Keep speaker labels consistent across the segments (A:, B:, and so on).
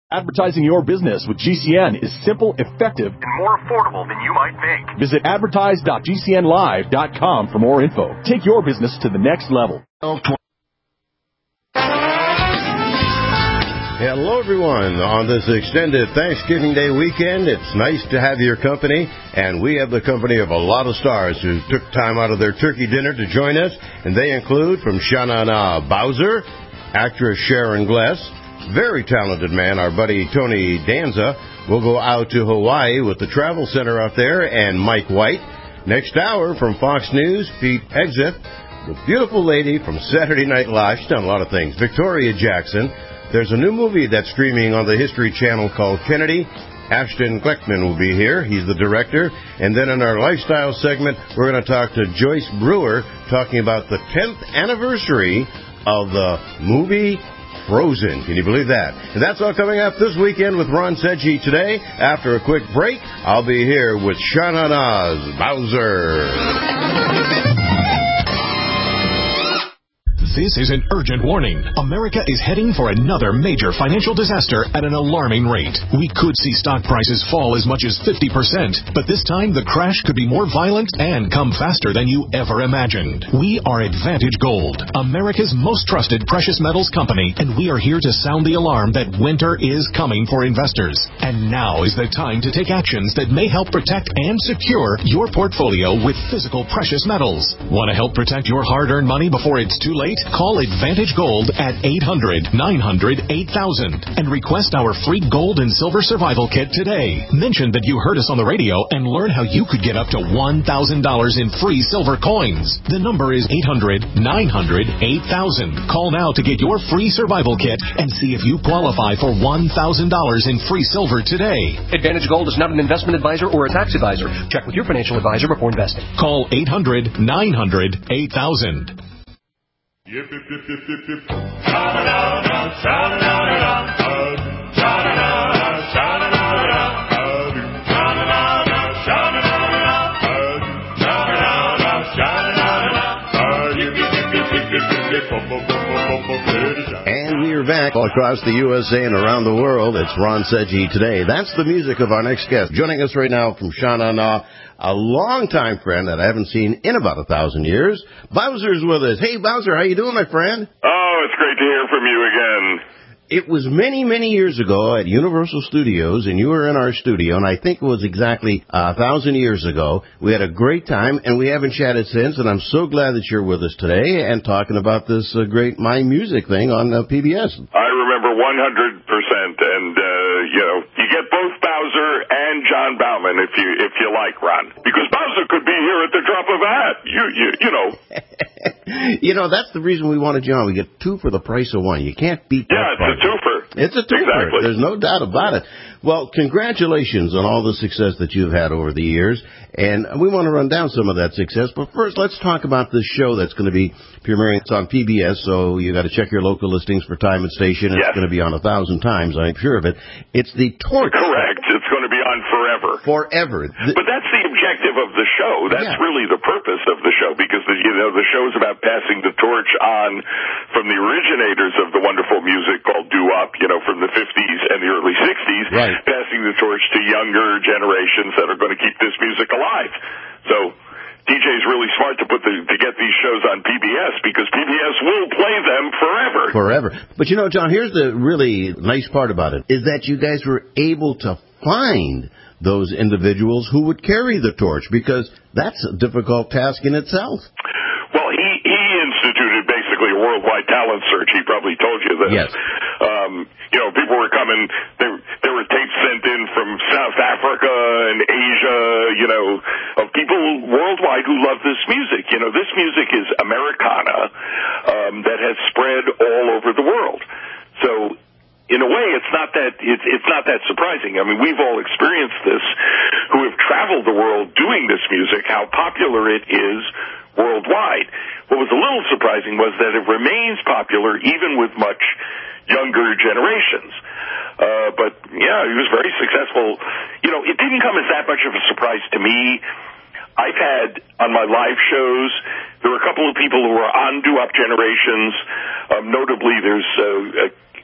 A: Advertising your business with GCN is simple, effective, and more affordable than you might think. Visit advertise.gcnlive.com for more info. Take your business to the next level.
B: Hello, everyone. On this extended Thanksgiving Day weekend, it's nice to have your company, and we have the company of a lot of stars who took time out of their turkey dinner to join us, and they include from Sha Na Na Bowser, actress Sharon Gless, very talented man, our buddy Tony Danza. We'll go out to Hawaii with the Travel Center out there, and Mike White. Next hour from Fox News, Pete Exit, the beautiful lady from Saturday Night Live. She's done a lot of things. Victoria Jackson. There's a new movie that's streaming on the History Channel called Kennedy. Ashton Kleckman will be here. He's the director. And then in our lifestyle segment, we're going to talk to Joyce Brewer, talking about the 10th anniversary of the movie Frozen. Can you believe that? And that's all coming up this weekend with Ron Sedgey today. After a quick break, I'll be here with Sha Na Na's Bowser.
C: This is an urgent warning. America is heading for another major financial disaster at an alarming rate. We could see stock prices fall as much as 50%, but this time the crash could be more violent and come faster than you ever imagined. We are Advantage Gold, America's most trusted precious metals company, and we are here to sound the alarm that winter is coming for investors. And now is the time to take actions that may help protect and secure your portfolio with physical precious metals. Want to help protect your hard-earned money before it's too late? Call Advantage Gold at 800-900-8000 and request our free gold and silver survival kit today. Mention that you heard us on the radio and learn how you could get up to $1,000 in free silver coins. The number is 800-900-8000. Call now to get your free survival kit and see if you qualify for $1,000 in free silver today.
D: Advantage Gold is not an investment advisor or a tax advisor. Check with your financial advisor before investing.
C: Call 800-900-8000.
E: Yip, yip, yip, yip, yip, yip. Sha-na-na-na, sha-na-na-na, sha-na-na-na, sha-na-na-na, sha-na-na-na, sha-na-na-na, sha-na-na-na, yip, yip, yip, yip, yip, yip, yip, bum, bum, bum, bum, bum, bum.
B: And we are back all across the USA and around the world. It's Ron Sedgey today. That's the music of our next guest. Joining us right now from Sha Na Na, a longtime friend that I haven't seen in about 1,000 years. Bowser's with us. Hey, Bowser, how you doing, my friend?
F: Oh, it's great to hear from you again.
B: It was many, many years ago at Universal Studios, and you were in our studio, and I think it was exactly 1,000 years ago. We had a great time, and we haven't chatted since, and I'm so glad that you're with us today and talking about this great My Music thing on PBS.
F: I remember 100%, and, you get both Bowser and John Bauman if you like, Ron. Because Bowser could be here at the drop of a hat, you know.
B: That's the reason we wanted you on. We get two for the price of one. You can't beat that.
F: Yeah, it's a twofer.
B: It's a twofer.
F: Exactly.
B: There's no doubt about it. Well, congratulations on all the success that you've had over the years. And we want to run down some of that success. But first, let's talk about this show that's going to be premiering. It's on PBS, so you got to check your local listings for time and station. It's going to be on 1,000 times, I'm sure of it. It's the Torch.
F: Correct. It's going to be on forever.
B: Forever.
F: But that's the objective of the show. That's really the purpose of the show, because the show's about passing the torch on from the originators of the wonderful music called doo-wop, from the 50s and the early 60s, passing the torch to younger generations that are going to keep this music alive. So DJ's really smart to get these shows on PBS, because PBS will play them forever.
B: Forever. But John, here's the really nice part about it, is that you guys were able to find those individuals who would carry the torch, because that's a difficult task in itself.
F: Well, he instituted basically a worldwide talent search. He probably told you this.
B: Yes.
F: People were coming. There were tapes sent in from South Africa and Asia, of people worldwide who love this music. This music is Americana that has spread all over the world. So, in a way, it's not that surprising. I mean, we've all experienced this, who have traveled the world doing this music, how popular it is worldwide. What was a little surprising was that it remains popular even with much younger generations. But he was very successful. It didn't come as that much of a surprise to me. I've had, on my live shows, there were a couple of people who were on doo-wop generations. Notably, there's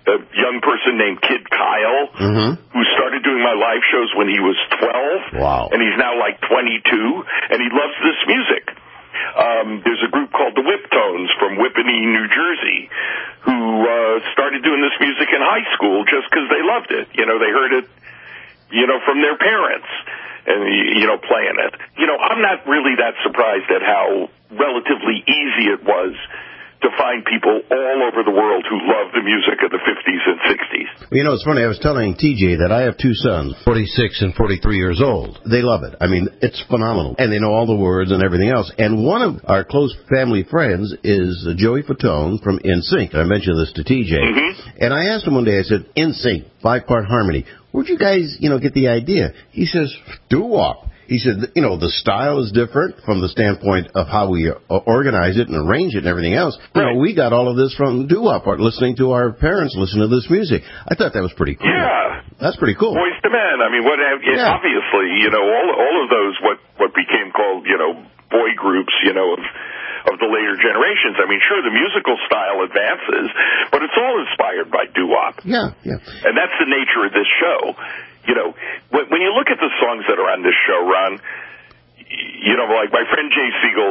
F: a young person named Kid Kyle, who started doing my live shows when he was 12.
B: Wow.
F: And he's now like 22, and he loves this music. There's a group called the Whiptones from Whippany, New Jersey, who started doing this music in high school just because they loved it. You know, they heard it, you know, from their parents and, you know, playing it. You know, I'm not really that surprised at how relatively easy it was to find people all over the world who love the music of the 50s and 60s.
B: You know, it's funny. I was telling TJ that I have two sons, 46 and 43 years old. They love it. I mean, it's phenomenal. And they know all the words and everything else. And one of our close family friends is Joey Fatone from NSYNC. I mentioned this to TJ. And I asked him one day, I said, NSYNC, 5-part harmony. Where'd you guys, you know, get the idea? He says, doo-wop. He said, you know, the style is different from the standpoint of how we organize it and arrange it and everything else. You know, we got all of this from doo-wop, listening to our parents listen to this music. I thought that was pretty cool.
F: Yeah.
B: That's pretty cool.
F: Boyz II Men. I mean, obviously, you know, all of those, what became called, you know, boy groups, you know, of the later generations. I mean, sure, the musical style advances, but it's all inspired by doo-wop.
B: Yeah.
F: And that's the nature of this show. You know, when you look at the songs that are on this show, Ron, you know, like my friend Jay Siegel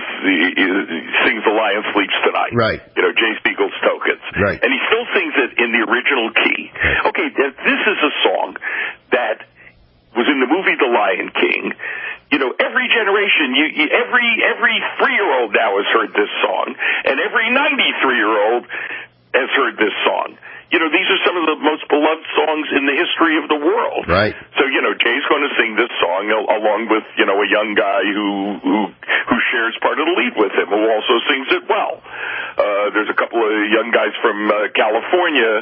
F: sings The Lion Sleeps Tonight.
B: Right.
F: You know, Jay Siegel's Tokens.
B: Right.
F: And he still sings it in the original key. Okay, this is a song that was in the movie The Lion King. You know, every generation, every 3-year-old now has heard this song, and every 93-year-old has heard this song. You know, these are some of the most beloved songs in the history of the world.
B: Right.
F: So, you know, Jay's going to sing this song along with, you know, a young guy who shares part of the lead with him, who also sings it well. There's a couple of young guys from California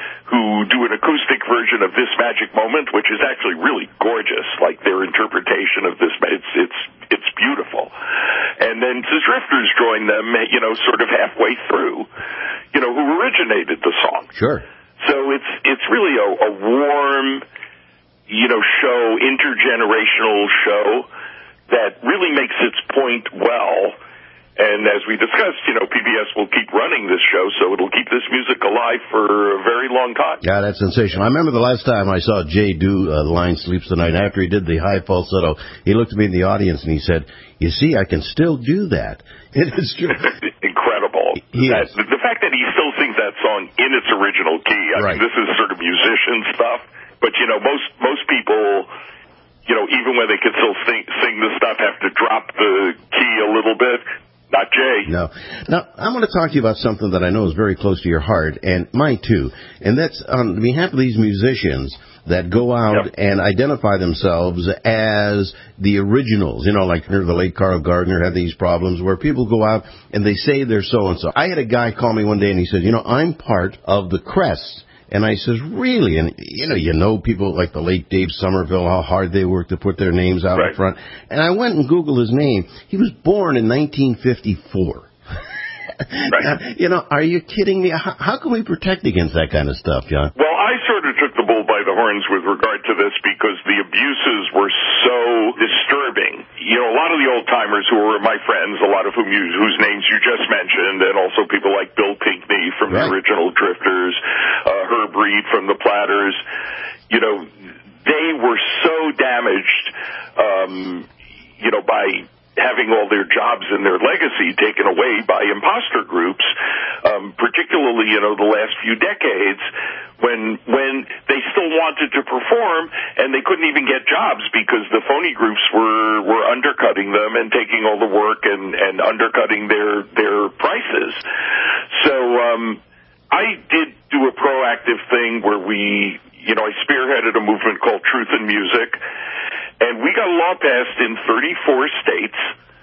F: who do an acoustic version of This Magic Moment, which is actually really gorgeous. Like their interpretation of this, it's beautiful. And then the Drifters join them, you know, sort of halfway through, you know, who originated the song.
B: Sure.
F: So it's really a warm, you know, show, intergenerational show that really makes its point well. And as we discussed, you know, PBS will keep running this show, so it'll keep this music alive for a very long time.
B: Yeah, that's sensational. I remember the last time I saw Jay do The Lion Sleeps Tonight, after he did the high falsetto, he looked at me in the audience and he said, you see, I can still do that. It is true.
F: Incredible. The fact that he still sings that song in its original key, I mean, this is sort of musician stuff, but, you know, most people, you know, even when they can still sing the stuff, have to drop the key a little bit. Not Jay.
B: No. Now, I want to talk to you about something that I know is very close to your heart, and mine too. And that's on behalf of these musicians that go out and identify themselves as the originals. You know, like the late Carl Gardner had these problems where people go out and they say they're so-and-so. I had a guy call me one day and he said, you know, I'm part of the Crests. And I says, really? And, you know people like the late Dave Somerville, how hard they worked to put their names out in front. And I went and Googled his name. He was born in 1954. Now, you know, are you kidding me? How can we protect against that kind of stuff, John?
F: Well, I sort of took the bull by the horns with regard to this because the abuses were so disturbing. You know, a lot of the old-timers who were my friends, a lot of whose names you just mentioned, and also people like Bill Pinkney from the original Drifters, Herb Reed from the Platters, you know, they were so damaged, you know, by having all their jobs and their legacy taken away by imposter groups, particularly, you know, the last few decades, when they still wanted to perform and they couldn't even get jobs because the phony groups were undercutting them and taking all the work and undercutting their prices. So I did do a proactive thing where I spearheaded a movement called Truth in Music. And we got a law passed in 34 states,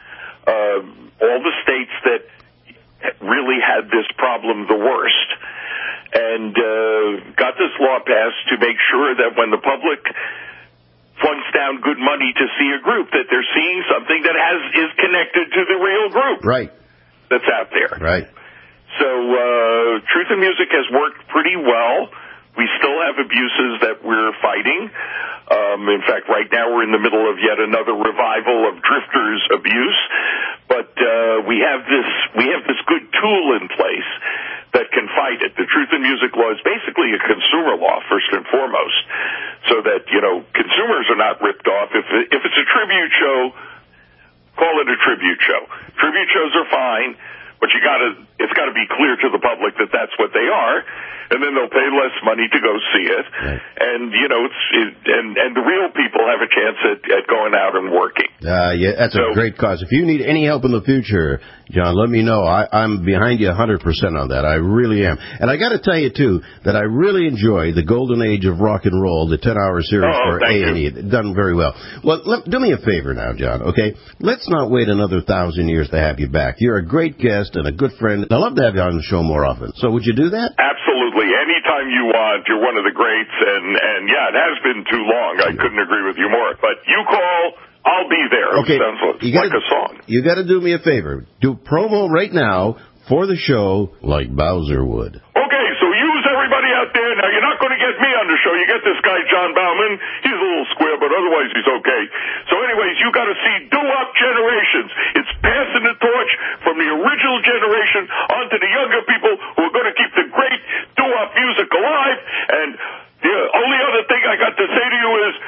F: all the states that really had this problem the worst, and got this law passed to make sure that when the public flunks down good money to see a group, that they're seeing something that is connected to the real group that's out there.
B: Right.
F: So Truth in Music has worked pretty well. We still have abuses that we're fighting. In fact, right now we're in the middle of yet another revival of Drifters abuse. But we have this good tool in place that can fight it. The Truth in Music law is basically a consumer law, first and foremost, so that, consumers are not ripped off. If it's a tribute show, call it a tribute show. Tribute shows are fine, but it's got to be clear to the public that that's what they are, and then they'll pay less money to go see it. Right. And and the real people have a chance at going out and working.
B: Yeah, that's a great cause. If you need any help in the future, John, let me know. I'm behind you 100% on that. I really am. And I got to tell you too that I really enjoy the golden age of rock and roll, the 10-hour series for A&E. Done very well. Well, do me a favor now, John. Okay, let's not wait another 1,000 years to have you back. You're a great guest and a good friend. I'd love to have you on the show more often. So would you do that?
F: Absolutely. Anytime you want. You're one of the greats. And yeah, it has been too long. I couldn't agree with you more. But you call, I'll be there.
B: Okay.
F: It sounds like a song.
B: You got to do me a favor. Do promo right now for the show like Bowser would.
F: Okay, so use everybody out there. Now, you're not going to get me on the show. You get this guy, John Bauman. He's a little square, but otherwise he's okay. So anyways, you got to see Doo-Wop Generations. It's passing the torch from the original generation onto the younger people who are going to keep the great doo-wop music alive. And the only other thing I got to say to you is,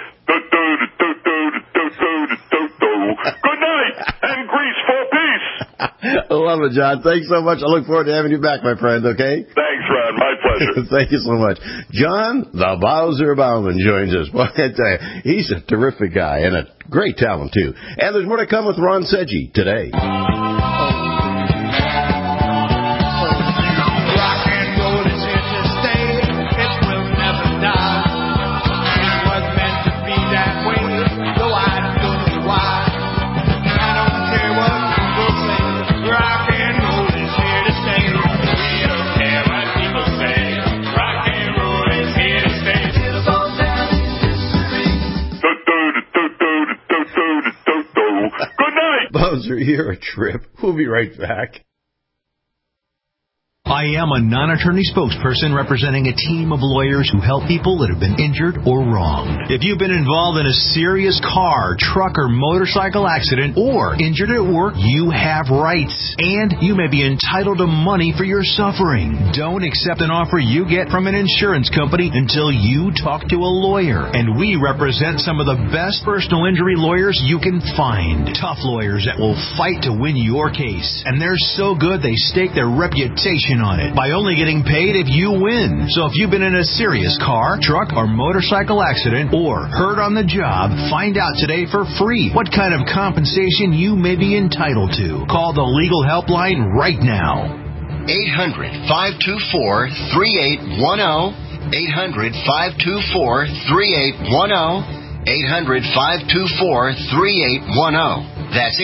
F: good night, and grease for peace.
B: I love it, John. Thanks so much. I look forward to having you back, my friend, okay?
F: Thanks, Ron. My pleasure.
B: Thank you so much. John, the Bowser Bauman, joins us. Boy, I tell you, he's a terrific guy and a great talent, too. And there's more to come with Ron Seggi today. Bowser, you're a trip. We'll be right back.
C: I am a non-attorney spokesperson representing a team of lawyers who help people that have been injured or wronged. If you've been involved in a serious car, truck, or motorcycle accident or injured at work, you have rights, and you may be entitled to money for your suffering. Don't accept an offer you get from an insurance company until you talk to a lawyer, and we represent some of the best personal injury lawyers you can find. Tough lawyers that will fight to win your case, and they're so good they stake their reputation on it by only getting paid if you win. So if you've been in a serious car, truck, or motorcycle accident or hurt on the job, find out today for free what kind of compensation you may be entitled to. Call the legal helpline right now.
G: 800-524-3810. 800-524-3810. 800-524-3810. That's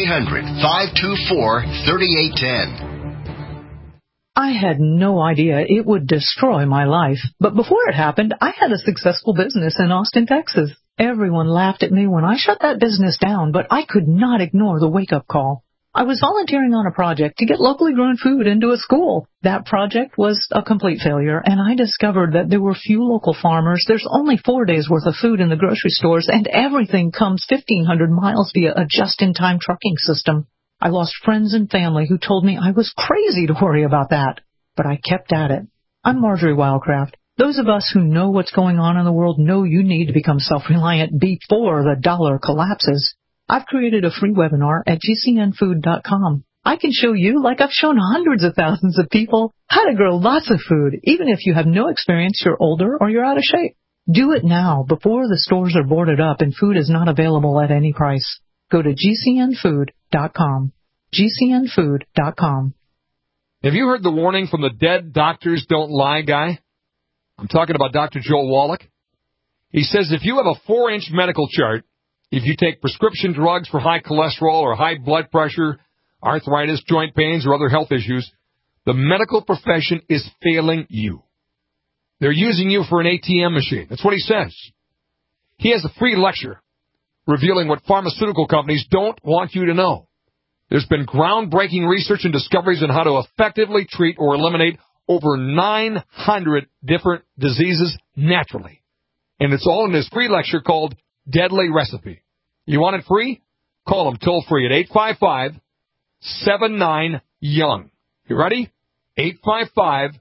G: 800-524-3810.
H: I had no idea it would destroy my life. But before it happened, I had a successful business in Austin, Texas. Everyone laughed at me when I shut that business down, but I could not ignore the wake-up call. I was volunteering on a project to get locally grown food into a school. That project was a complete failure, and I discovered that there were few local farmers. There's only 4 days' worth of food in the grocery stores, and everything comes 1,500 miles via a just-in-time trucking system. I lost friends and family who told me I was crazy to worry about that. But I kept at it. I'm Marjorie Wildcraft. Those of us who know what's going on in the world know you need to become self-reliant before the dollar collapses. I've created a free webinar at gcnfood.com. I can show you, like I've shown hundreds of thousands of people, how to grow lots of food, even if you have no experience, you're older, or you're out of shape. Do it now before the stores are boarded up and food is not available at any price. Go to gcnfood.com. gcnfood.com.
I: Have you heard the warning from the dead doctors don't lie guy? I'm talking about Dr. Joel Wallach. He says if you have a 4-inch medical chart, if you take prescription drugs for high cholesterol or high blood pressure, arthritis, joint pains, or other health issues, the medical profession is failing you. They're using you for an ATM machine. That's what he says. He has a free lecture revealing what pharmaceutical companies don't want you to know. There's been groundbreaking research and discoveries on how to effectively treat or eliminate over 900 different diseases naturally. And it's all in this free lecture called Deadly Recipe. You want it free? Call them toll-free at 855-79-YOUNG. You ready?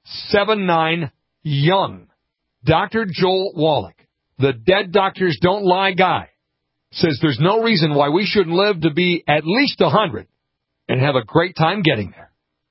I: 79 Young. Dr. Joel Wallach, the Dead Doctors Don't Lie guy, says there's no reason why we shouldn't live to be at least 100 and have a great time getting there.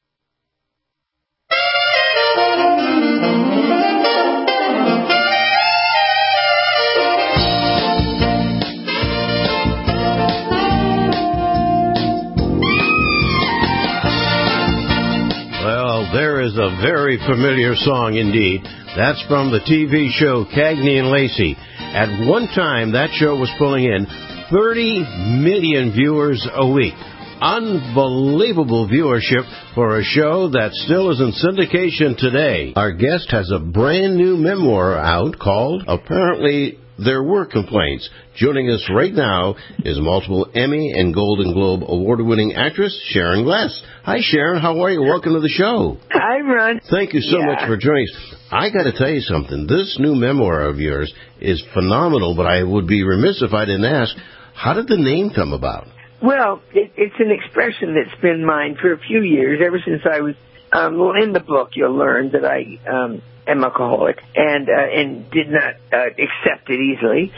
B: Well, there is a very familiar song indeed. That's from the TV show Cagney and Lacey. At one time, that show was pulling in 30 million viewers a week. Unbelievable viewership for a show that still is in syndication today. Our guest has a brand new memoir out called Apparently There Were Complaints. Joining us right now is multiple Emmy and Golden Globe award-winning actress Sharon Gless. Hi, Sharon. How are you? Welcome to the show.
J: Hi, Ron.
B: Thank you so much for joining us. I got to tell you something. This new memoir of yours is phenomenal, but I would be remiss if I didn't ask, how did the name come about?
J: Well, it's an expression that's been mine for a few years, ever since I was, in the book you'll learn that I am alcoholic and did not accept it easily.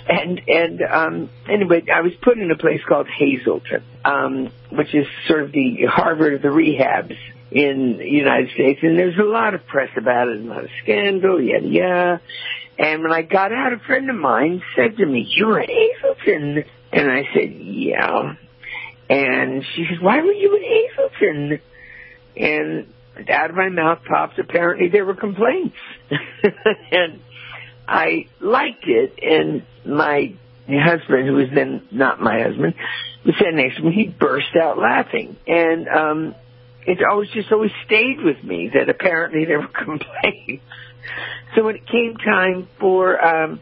J: Anyway, I was put in a place called Hazleton, which is sort of the Harvard of the rehabs in the United States. And there's a lot of press about it, a lot of scandal, yada, yada. And when I got out, a friend of mine said to me, "You're at Hazleton." And I said, "Yeah." And she said, "Why were you at Hazleton?" And out of my mouth pops, apparently there were complaints. And I liked it, and my husband, who was then not my husband, was sitting next to me. He burst out laughing. And it always stayed with me that apparently there were complaints. So when it came time for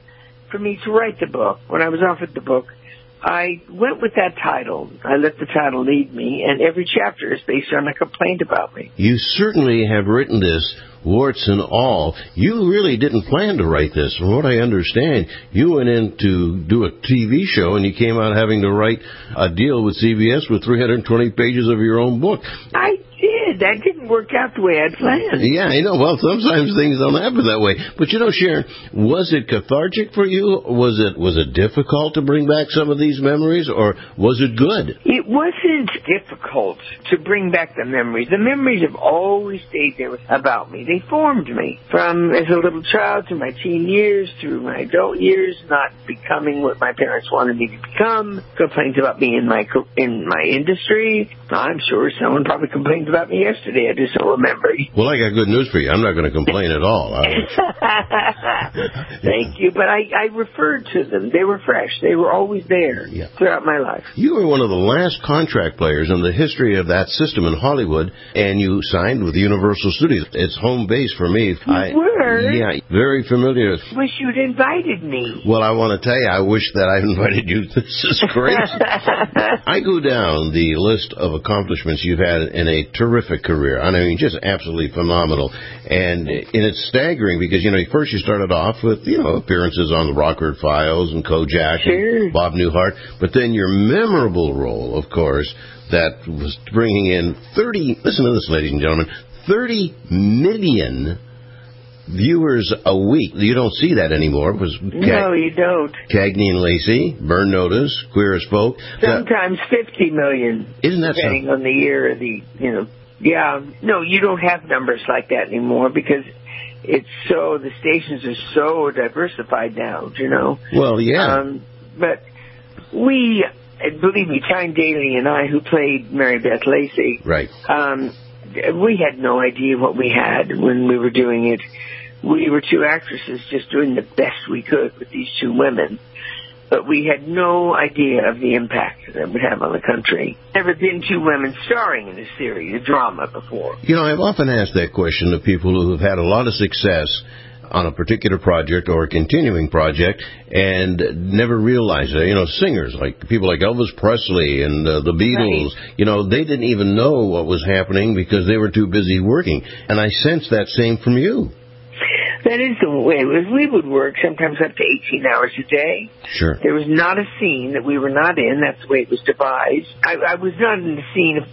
J: me to write the book, when I was offered the book, I went with that title. I let the title lead me, and every chapter is based on a complaint about me.
B: You certainly have written this, warts and all. You really didn't plan to write this. From what I understand, you went in to do a TV show, and you came out having to write a deal with CBS with 320 pages of your own book.
J: I did. That didn't work out the way I'd planned.
B: Yeah, I know. Well, sometimes things don't happen that way. But, Sharon, was it cathartic for you? Was it difficult to bring back some of these memories, or was it good?
J: It wasn't difficult to bring back the memories. The memories have always stayed there about me. They formed me from as a little child to my teen years, through my adult years, not becoming what my parents wanted me to become, complaints about me in my industry. I'm sure someone probably complained about me yesterday. I just don't remember.
B: Well, I got good news for you. I'm not going to complain at all.
J: Thank you. But I referred to them. They were fresh. They were always there throughout my life.
B: You were one of the last contract players in the history of that system in Hollywood, and you signed with Universal Studios. It's home base for me.
J: You were?
B: Yeah, very familiar.
J: Wish you'd invited me.
B: Well, I want to tell you, I wish that I invited you. This is great. I go down the list of accomplishments you've had in a terrific career. I mean, just absolutely phenomenal. And it's staggering because, first you started off with, appearances on the Rockford Files and Kojak and Bob Newhart. But then your memorable role, of course, that was bringing in listen to this, ladies and gentlemen, 30 million viewers a week. You don't see that anymore.
J: No, you don't.
B: Cagney and Lacey, Burn Notice, Queer as Folk.
J: Sometimes 50 million.
B: Isn't that
J: depending on the year, Yeah, no, you don't have numbers like that anymore because the stations are so diversified now,
B: Well, yeah.
J: But believe me, Tyne Daly and I, who played Mary Beth Lacey,
B: right.
J: We had no idea what we had when we were doing it. We were two actresses just doing the best we could with these two women. But we had no idea of the impact that would have on the country. Never been two women starring in a series, a drama before.
B: I've often asked that question to people who have had a lot of success on a particular project or a continuing project and never realized it. Singers, like people like Elvis Presley and the Beatles, right. They didn't even know what was happening because they were too busy working. And I sense that same from you.
J: That is the way. We would work sometimes up to 18 hours a day.
B: Sure.
J: There was not a scene that we were not in. That's the way it was devised. I was not in the scene if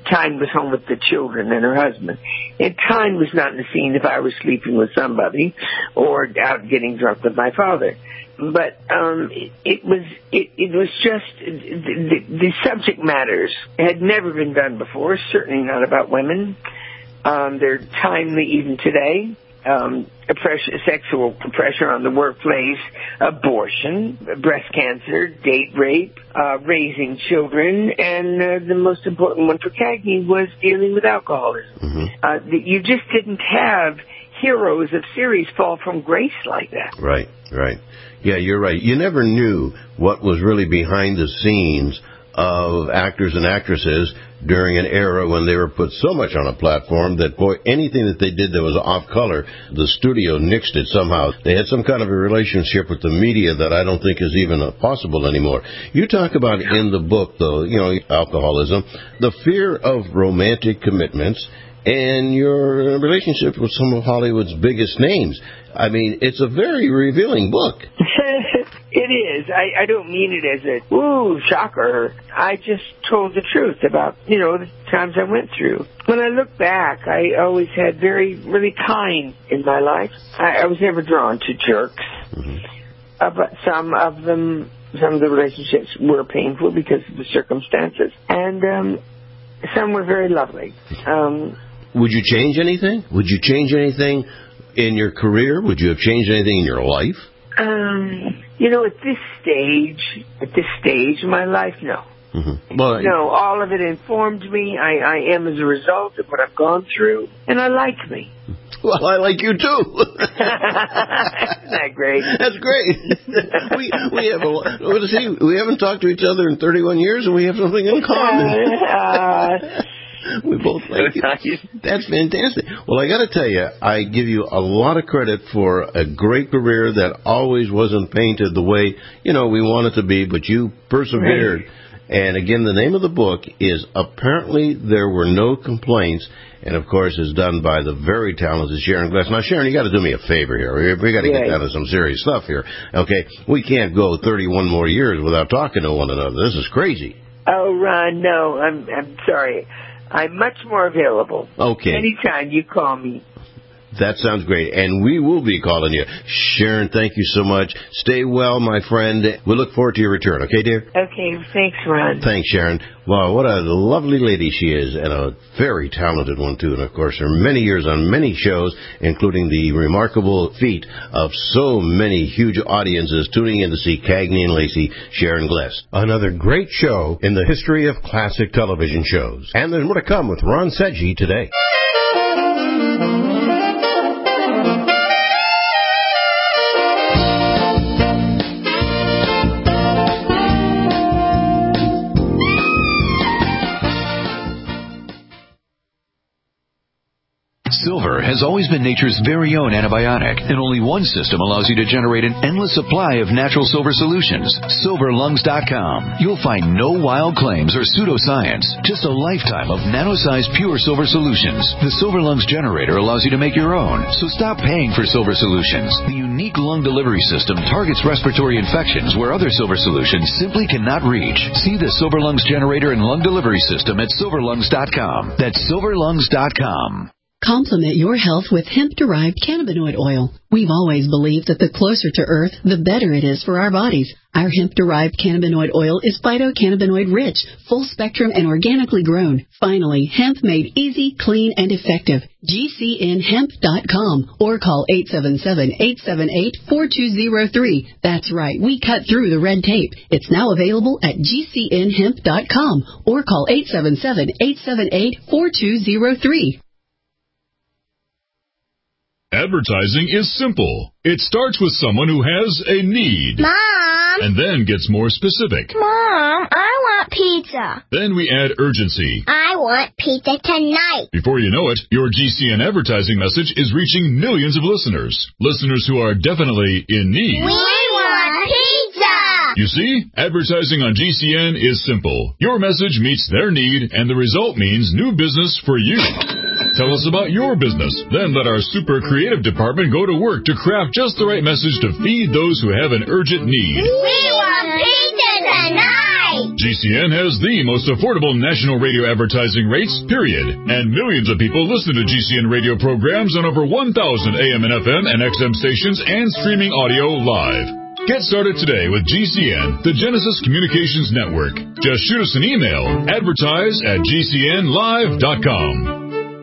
J: Tyne was home with the children and her husband. And Tyne was not in the scene if I was sleeping with somebody or out getting drunk with my father. But it was just the subject matters had never been done before, certainly not about women. They're timely even today. Sexual pressure on the workplace, abortion, breast cancer, date rape, raising children, and the most important one for Cagney was dealing with alcoholism. You just didn't have heroes of series fall from grace like that.
B: Right. Yeah, you're right. You never knew what was really behind the scenes of actors and actresses during an era when they were put so much on a platform that, boy, anything that they did that was off color, the studio nixed it somehow. They had some kind of a relationship with the media that I don't think is even possible anymore. You talk about in the book, though, alcoholism, the fear of romantic commitments, and your relationship with some of Hollywood's biggest names. I mean, it's a very revealing book.
J: It is. I don't mean it as a, ooh, shocker. I just told the truth about, the times I went through. When I look back, I always had really kind in my life. I was never drawn to jerks. But some of the relationships were painful because of the circumstances. And some were very lovely.
B: Would you change anything? Would you change anything in your career? Would you have changed anything in your life?
J: At this stage in my life, no.
B: Well,
J: no, all of it informed me. I am as a result of what I've gone through, and I like me.
B: Well, I like you too.
J: Isn't that great?
B: That's great. We haven't talked to each other in 31 years, and we have something in common. We both like it. That's fantastic. Well, I got to tell you, I give you a lot of credit for a great career that always wasn't painted the way, we want it to be, but you persevered. Right. And again, the name of the book is Apparently There Were No Complaints, and of course is done by the very talented Sharon Gless. Now, Sharon, you got to do me a favor here. We got to get down to some serious stuff here. Okay, we can't go 31 more years without talking to one another. This is crazy.
J: Oh, Ron, no, I'm sorry. I'm much more available.
B: Okay.
J: Anytime you call me.
B: That sounds great, and we will be calling you. Sharon, thank you so much. Stay well, my friend. We look forward to your return, okay, dear?
J: Okay, thanks, Ron.
B: Thanks, Sharon. Wow, what a lovely lady she is, and a very talented one, too. And, of course, her many years on many shows, including the remarkable feat of so many huge audiences tuning in to see Cagney and Lacey, Sharon Gless. Another great show in the history of classic television shows. And there's more to come with Ron Sedgy today.
K: Silver has always been nature's very own antibiotic, and only one system allows you to generate an endless supply of natural silver solutions. SilverLungs.com. You'll find no wild claims or pseudoscience, just a lifetime of nano-sized pure silver solutions. The Silver Lungs generator allows you to make your own, so stop paying for silver solutions. The unique lung delivery system targets respiratory infections where other silver solutions simply cannot reach. See the Silver Lungs generator and lung delivery system at SilverLungs.com. That's SilverLungs.com.
L: Complement your health with hemp-derived cannabinoid oil. We've always believed that the closer to Earth, the better it is for our bodies. Our hemp-derived cannabinoid oil is phytocannabinoid-rich, full-spectrum, and organically grown. Finally, hemp made easy, clean, and effective. GCNhemp.com or call 877-878-4203. That's right, we cut through the red tape. It's now available at GCNhemp.com or call 877-878-4203.
M: Advertising is simple. It starts with someone who has a need.
N: Mom!
M: And then gets more specific.
N: Mom, I want pizza.
M: Then we add urgency.
N: I want pizza tonight.
M: Before you know it, your GCN advertising message is reaching millions of listeners. Listeners who are definitely in need.
N: We want pizza!
M: You see, advertising on GCN is simple. Your message meets their need, and the result means new business for you. Tell us about your business. Then let our super creative department go to work to craft just the right message to feed those who have an urgent need.
N: We want pizza tonight! right!
M: GCN has the most affordable national radio advertising rates, period. And millions of people listen to GCN radio programs on over 1,000 AM and FM and XM stations and streaming audio live. Get started today with GCN, the Genesis Communications Network. Just shoot us an email, advertise@gcnlive.com.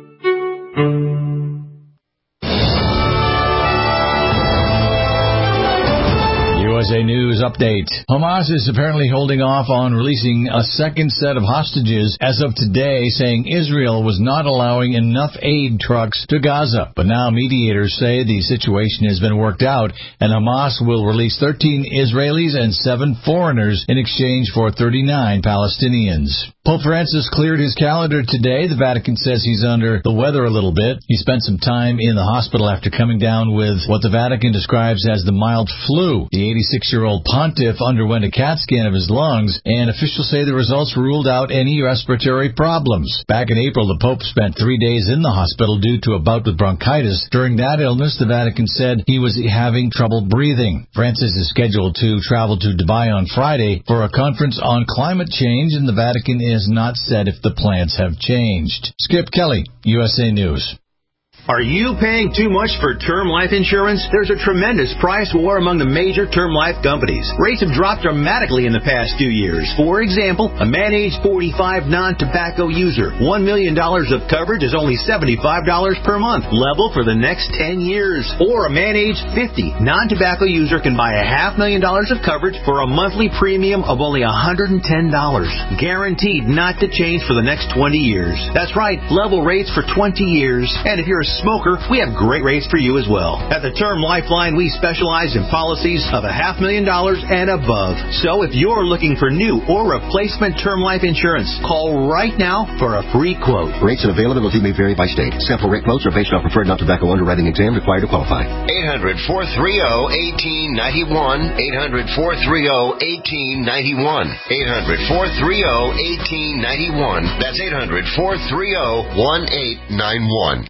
O: USA News update. Hamas is apparently holding off on releasing a second set of hostages as of today, saying Israel was not allowing enough aid trucks to Gaza. But now mediators say the situation has been worked out, and Hamas will release 13 Israelis and 7 foreigners in exchange for 39 Palestinians. Pope Francis cleared his calendar today. The Vatican says he's under the weather a little bit. He spent some time in the hospital after coming down with what the Vatican describes as the mild flu. The 86-year-old pontiff underwent a CAT scan of his lungs, and officials say the results ruled out any respiratory problems. Back in April, the Pope spent 3 days in the hospital due to a bout with bronchitis. During that illness, the Vatican said he was having trouble breathing. Francis is scheduled to travel to Dubai on Friday for a conference on climate change, and the Vatican is not said if the plans have changed. Skip Kelly, USA News.
P: Are you paying too much for term life insurance? There's a tremendous price war among the major term life companies. Rates have dropped dramatically in the past 2 years. For example, a man age 45 non-tobacco user, $1 million of coverage is only $75 per month, level for the next 10 years. Or a man age 50 non-tobacco user can buy $500,000 of coverage for a monthly premium of only $110, guaranteed not to change for the next 20 years. That's right, level rates for 20 years. And if you're a smoker, we have great rates for you as well. At the Term Lifeline, we specialize in policies of $500,000 and above. So if you're looking for new or replacement term life insurance, call right now for a free quote.
Q: Rates and availability may vary by state. Sample rate quotes are based on preferred non-tobacco underwriting exam required to qualify.
G: 800-430-1891. 800-430-1891. 800-430-1891. That's 800-430-1891.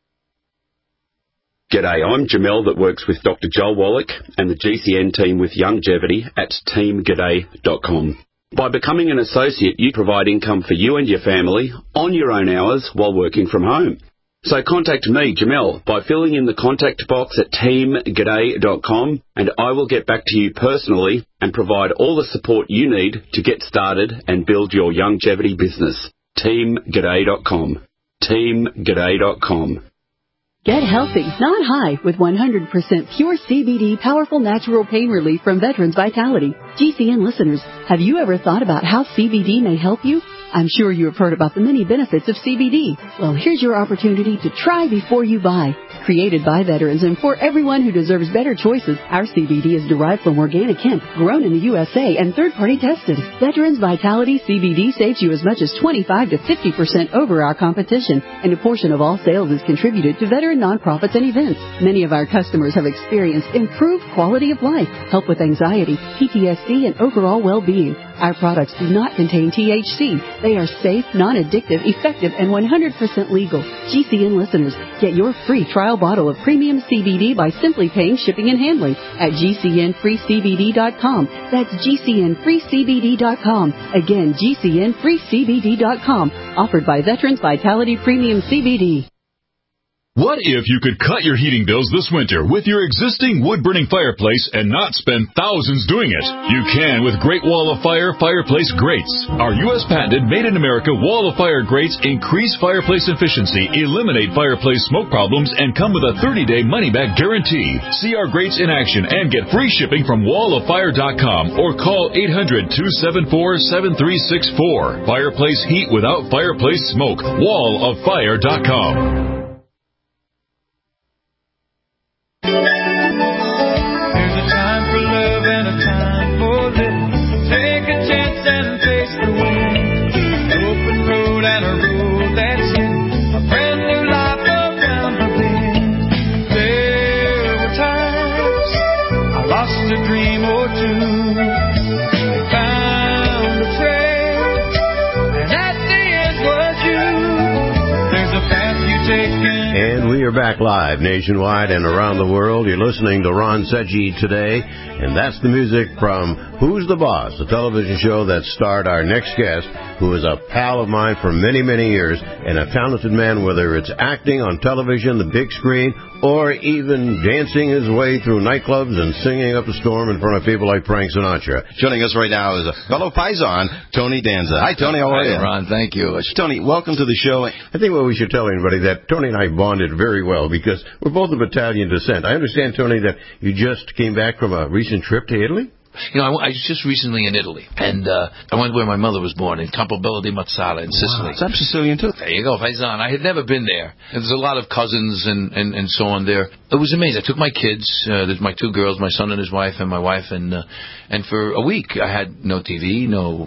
R: G'day, I'm Jamel that works with Dr. Joel Wallach and the GCN team with Longevity at teamg'day.com. By becoming an associate, you provide income for you and your family on your own hours while working from home. So contact me, Jamel, by filling in the contact box at teamg'day.com, and I will get back to you personally and provide all the support you need to get started and build your longevity business. teamg'day.com. teamg'day.com.
L: Get healthy, not high, with 100% pure CBD powerful natural pain relief from Veterans Vitality. GCN listeners, have you ever thought about how CBD may help you? I'm sure you have heard about the many benefits of CBD. Well, here's your opportunity to try before you buy. Created by veterans and for everyone who deserves better choices, our CBD is derived from organic hemp, grown in the USA and third-party tested. Veterans Vitality CBD saves you as much as 25 to 50% over our competition, and a portion of all sales is contributed to veteran nonprofits and events. Many of our customers have experienced improved quality of life, help with anxiety, PTSD, and overall well-being. Our products do not contain THC. They are safe, non-addictive, effective, and 100% legal. GCN listeners, get your free trial bottle of premium CBD by simply paying shipping and handling at GCNFreeCBD.com. That's GCNFreeCBD.com. Again, GCNFreeCBD.com. Offered by Veterans Vitality Premium CBD.
M: What if you could cut your heating bills this winter with your existing wood-burning fireplace and not spend thousands doing it? You can with Great Wall of Fire fireplace grates. Our U.S. patented made-in-America Wall of Fire grates increase fireplace efficiency, eliminate fireplace smoke problems, and come with a 30-day money-back guarantee. See our grates in action and get free shipping from walloffire.com or call 800-274-7364. Fireplace heat without fireplace smoke. walloffire.com.
B: We're back live nationwide and around the world. You're listening to Ron Seggi Today, and that's the music from Who's the Boss, a television show that starred our next guest, who is a pal of mine for many, many years, and a talented man, whether it's acting on television, the big screen, or even dancing his way through nightclubs and singing up a storm in front of people like Frank Sinatra.
S: Joining us right now is a fellow paisan, Tony Danza. Hi, Tony. How are you?
O: Hi, Ron. Thank you.
S: Tony, welcome to the show.
B: I think what we should tell anybody that Tony and I bonded very well because we're both of Italian descent. I understand, Tony, that you just came back from a recent trip to Italy?
T: You know, I was just recently in Italy, and I went where my mother was born, in Campobello di Mazzara in Sicily.
S: I'm Sicilian, too.
T: There you go, Paisan. I had never been there. There's a lot of cousins and so on there. It was amazing. I took my kids, there's my two girls, my son and his wife, and my wife, and for a week I had no TV, no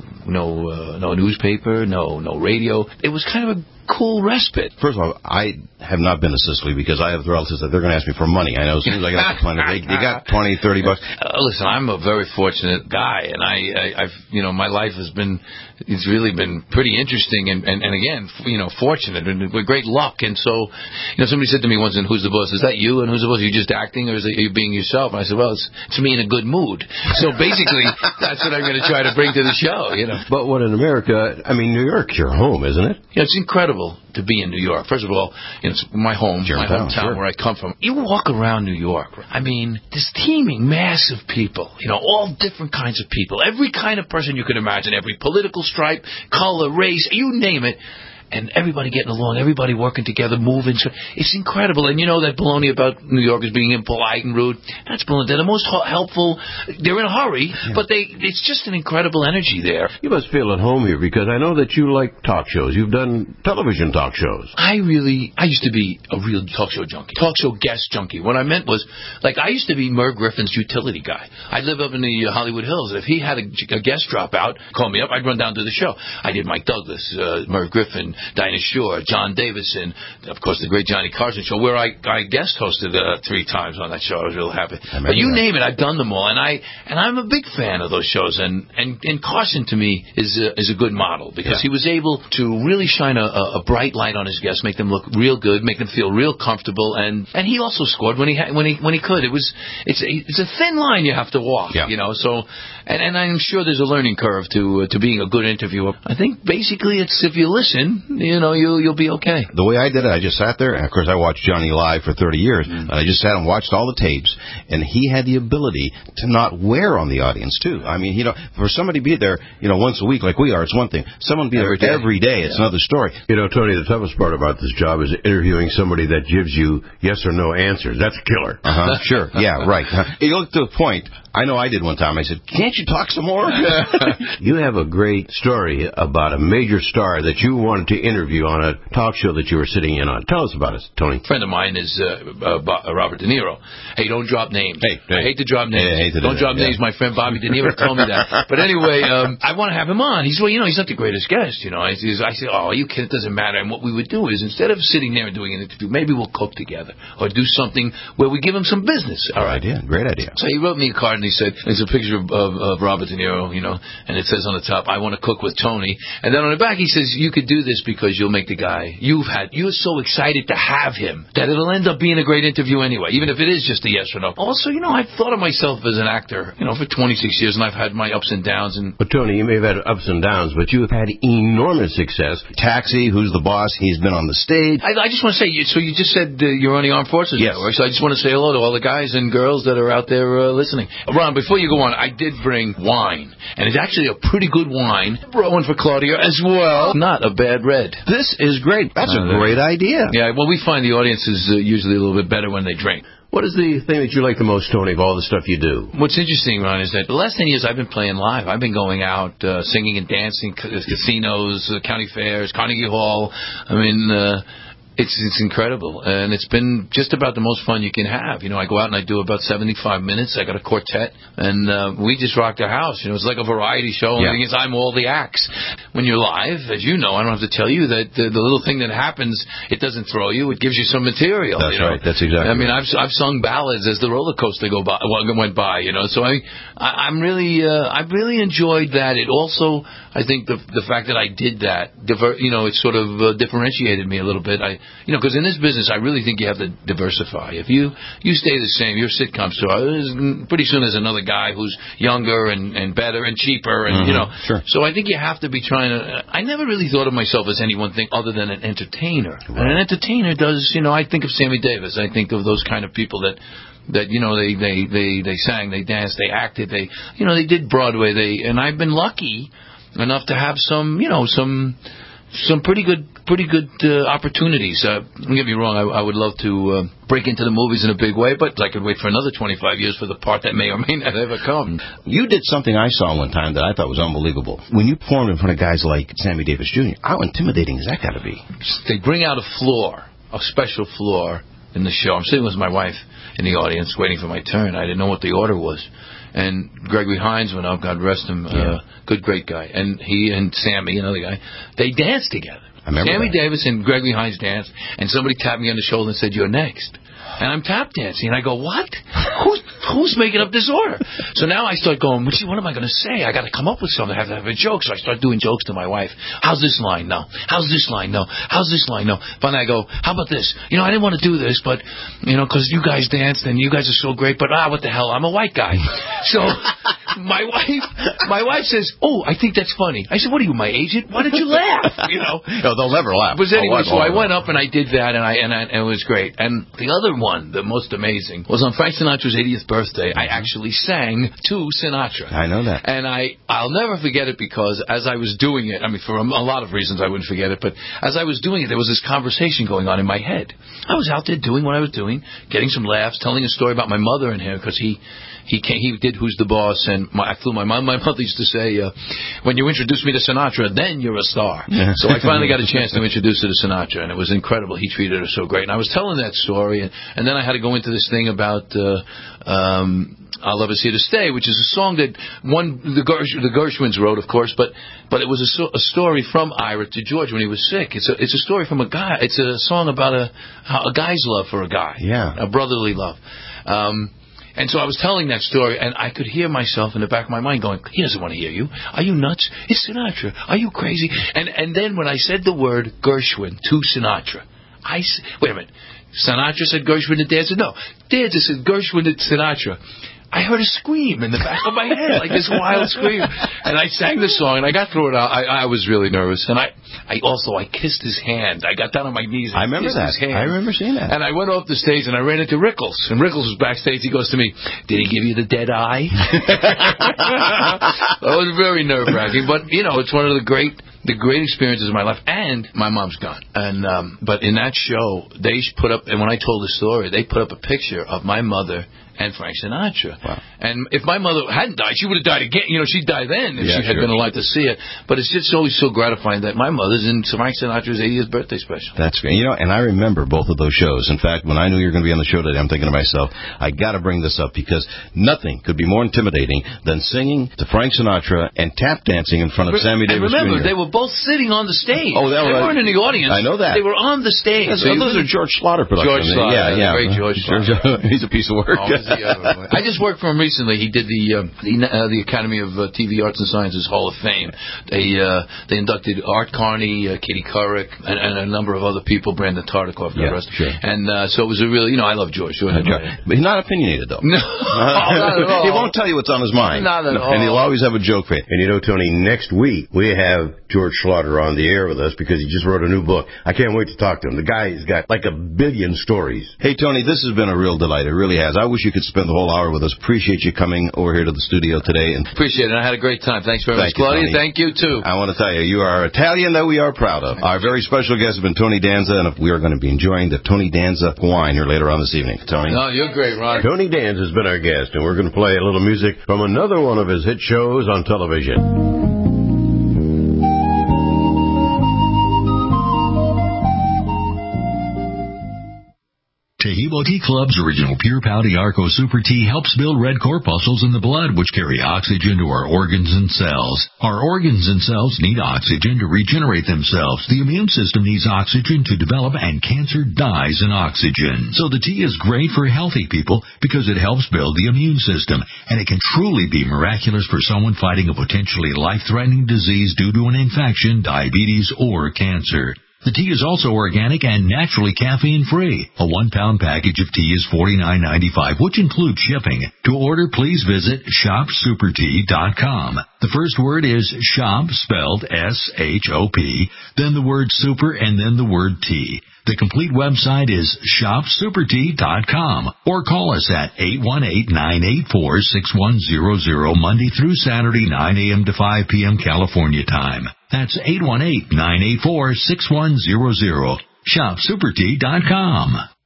T: newspaper, no radio. It was kind of a cool respite.
S: First of all, I have not been to Sicily because I have relatives that they're going to ask me for money. I know as soon as I get off the plane, they got $20, $30.
T: Listen, I'm a very fortunate guy, and I've my life it's really been pretty interesting and again, fortunate and with great luck. And so, somebody said to me once, "And who's the boss? Is that you? And who's the boss? Are you just acting, or are you being yourself?" And I said, "Well, it's me in a good mood." So basically, that's what I'm going to try to bring to the show.
B: But what in America? I mean, New York's your home, isn't it?
T: Yeah, it's incredible to be in New York. First of all, it's my home, my hometown, where I come from. You walk around New York, I mean, this teeming mass of people, all different kinds of people, every kind of person you can imagine, every political stripe, color, race, you name it. And everybody getting along, everybody working together, moving. It's incredible. And that baloney about New Yorkers being impolite and rude, that's baloney. They're the most helpful. They're in a hurry, but it's just an incredible energy there.
B: You must feel at home here because I know that you like talk shows. You've done television talk shows.
T: I used to be a real talk show junkie, talk show guest junkie. What I meant was, I used to be Merv Griffin's utility guy. I live up in the Hollywood Hills. If he had a guest drop out, call me up, I'd run down to the show. I did Mike Douglas, Merv Griffin, Dinah Shore, John Davidson, of course, the great Johnny Carson show, where I guest hosted 3 times on that show. I was real happy. But you name it, I've done them all, and I'm a big fan of those shows. And Carson to me is a good model because he was able to really shine a bright light on his guests, make them look real good, make them feel real comfortable, and he also scored when he could. It's a thin line you have to walk, So and I'm sure there's a learning curve to being a good interviewer. I think basically it's if you listen, you'll be okay.
S: The way I did it, I just sat there, and of course I watched Johnny live for 30 years, and I just sat and watched all the tapes, and he had the ability to not wear on the audience, too. I mean, for somebody to be there, once a week like we are, it's one thing. Someone be there every day, it's another story.
B: Tony, the toughest part about this job is interviewing somebody that gives you yes or no answers. That's a killer.
S: Sure. Yeah, right. You look to a point. I know I did one time. I said, "Can't you talk some more?"
B: You have a great story about a major star that you wanted to interview on a talk show that you were sitting in on. Tell us about it, Tony.
T: A friend of mine is Robert De Niro. Hey, don't drop names.
S: Hey.
T: I hate to drop names. Don't drop names. My friend Bobby De Niro told me that. But anyway, I want to have him on. He's he's not the greatest guest. I said, "Oh, you kidding? It doesn't matter." And what we would do is instead of sitting there and doing an interview, maybe we'll cook together or do something where we give him some business. All right.
S: Great idea.
T: So he wrote me a card and he said, "There's a picture of Robert De Niro, and it says on the top, 'I want to cook with Tony.' And then on the back he says, 'You could do this because you'll make the guy you're so excited to have him that it'll end up being a great interview anyway, even if it is just a yes or no.'" Also, I've thought of myself as an actor, for 26 years, and I've had my ups and downs.
B: But Tony, you may have had ups and downs, but you have had enormous success.
S: Taxi, Who's the Boss? He's been on the stage.
T: I just want to say, so you just said you're on the Armed Forces Network, so I just want to say hello to all the guys and girls that are out there listening. Ron, before you go on, I did bring wine, and it's actually a pretty good wine. Brought one for Claudia as well. Not a bad red.
S: This is great. That's a great idea.
T: Yeah, well, we find the audience is usually a little bit better when they drink.
B: What is the thing that you like the most, Tony, of all the stuff you do?
T: What's interesting, Ron, is that the last 10 years I've been playing live. I've been going out singing and dancing, casinos, county fairs, Carnegie Hall. I mean, It's incredible, and it's been just about the most fun you can have. I go out and I do about 75 minutes. I got a quartet, and we just rock the house. It's like a variety show. The thing is, I'm all the acts. When you're live, as you know, I don't have to tell you that the little thing that happens, it doesn't throw you. It gives you some material.
S: That's right. That's exactly.
T: I mean, I've sung ballads as the roller coaster went by. So I've really enjoyed that. It also, I think, the fact that I did that, it sort of differentiated me a little bit. because in this business, I really think you have to diversify. If you stay the same, your sitcom star, pretty soon there's another guy who's younger and better and cheaper, and
S: Sure.
T: So I think you have to be trying to. I never really thought of myself as any one thing other than an entertainer. Right. And an entertainer does, I think of Sammy Davis. I think of those kind of people that they sang, they danced, they acted, they did Broadway. And I've been lucky enough to have some pretty good opportunities. Don't get me wrong, I would love to break into the movies in a big way, but I could wait for another 25 years for the part that may or may not ever come.
S: You did something I saw one time that I thought was unbelievable. When you performed in front of guys like Sammy Davis Jr., how intimidating is that got to be?
T: They bring out a special floor in the show. I'm sitting with my wife in the audience waiting for my turn. I didn't know what the order was. And Gregory Hines went up, God rest him, good, great guy. And he and Sammy, another guy, they danced together. Sammy Davis and Gregory Hines danced, and somebody tapped me on the shoulder and said, "You're next." And I'm tap dancing, and I go, "What? Who's making up this order?" So now I start going, what am I going to say? I got to come up with something. I have to have a joke. So I start doing jokes to my wife. How's this line? No. How's this line? No. How's this line? No. Finally I go, how about this? I didn't want to do this, but, because you guys danced and you guys are so great, but what the hell? I'm a white guy. So my wife says, "Oh, I think that's funny." I said, "What are you, my agent? Why did you laugh?"
S: No, they'll never laugh.
T: But anyway, so I went up and I did that, and it was great. And the other one, the most amazing, was on Frank Sinatra's 80th birthday. I actually sang to Sinatra.
S: I know that.
T: And I'll never forget it because as I was doing it, for a lot of reasons I wouldn't forget it, but as I was doing it, there was this conversation going on in my head. I was out there doing what I was doing, getting some laughs, telling a story about my mother and him, because he did Who's the Boss, and I flew my mom. My mother used to say, when you introduce me to Sinatra, then you're a star. So I finally got a chance to introduce her to Sinatra, and it was incredible. He treated her so great. And I was telling that story, and then I had to go into this thing about I'll Love Is Here to Stay, which is a song that the Gershwins wrote, of course, but it was a story from Ira to George when he was sick. It's a story from a guy. It's a song about a guy's love for a guy, a brotherly love. And so I was telling that story, and I could hear myself in the back of my mind going, "He doesn't want to hear you. Are you nuts? It's Sinatra. Are you crazy?" And then when I said the word Gershwin to Sinatra, wait a minute. Sinatra said Gershwin to Dancer? No. Dancer said Gershwin to Sinatra. I heard a scream in the back of my head, like this wild scream. And I sang the song, and I got through it. I was really nervous. And I kissed his hand. I got down on my knees and
S: I remember
T: kissed
S: that.
T: his hand.
S: I remember seeing that.
T: And I went off the stage, and I ran into Rickles. And Rickles was backstage. He goes to me, "Did he give you the dead eye?" That was very nerve-wracking. But, it's one of the great experiences of my life. And my mom's gone. And but in that show, they put up, and when I told the story, they put up a picture of my mother and Frank Sinatra. Wow. And if my mother hadn't died, she would have died again. She'd die then if she had been alive to see it. But it's just always so gratifying that my mother's in Frank Sinatra's 80th birthday special.
S: That's great. And I remember both of those shows. In fact, when I knew you were going to be on the show today, I'm thinking to myself, I got to bring this up because nothing could be more intimidating than singing to Frank Sinatra and tap dancing in front of Sammy Davis Jr.
T: Remember, they were both sitting on the stage.
S: Oh,
T: they weren't in the audience.
S: I know that.
T: They were on the stage.
S: Those are George Slaughter productions.
T: George Slaughter.
S: Yeah.
T: Great George Slaughter.
S: He's a piece of work.
T: I just worked for him recently. He did the Academy of TV Arts and Sciences Hall of Fame. They inducted Art Carney, Katie Couric, and a number of other people, Brandon Tartikoff, and the rest. Sure. And so it was a really, I love George.
S: But he's not opinionated, though.
T: No, not at all.
S: He won't tell you what's on his mind.
T: Not at all.
S: And he'll always have a joke for you.
B: And Tony, next week we have George Slaughter on the air with us because he just wrote a new book. I can't wait to talk to him. The guy's got like 1 billion stories.
S: Hey, Tony, this has been a real delight. It really has. I wish you could spend the whole hour with us. Appreciate you coming over here to the studio today. And
T: appreciate it. I had a great time. Thanks very much, Claudia. Thank you, too.
S: I want to tell you, you are Italian that we are proud of. Our very special guest has been Tony Danza, and we are going to be enjoying the Tony Danza wine here later on this evening. Tony?
T: No, you're great, Ron.
B: Tony Danza has been our guest, and we're going to play a little music from another one of his hit shows on television.
C: Tahibo Tea Club's original Pure Pau Arco Super Tea helps build red corpuscles in the blood, which carry oxygen to our organs and cells. Our organs and cells need oxygen to regenerate themselves. The immune system needs oxygen to develop, and cancer dies in oxygen. So the tea is great for healthy people because it helps build the immune system, and it can truly be miraculous for someone fighting a potentially life-threatening disease due to an infection, diabetes, or cancer. The tea is also organic and naturally caffeine-free. A 1-pound package of tea is $49.95, which includes shipping. To order, please visit shopsupertea.com. The first word is shop, spelled S-H-O-P, then the word super, and then the word tea. The complete website is shopsupertea.com, or call us at 818-984-6100 Monday through Saturday, 9 a.m. to 5 p.m. California time. That's 818-984-6100. Shopsupertea.com.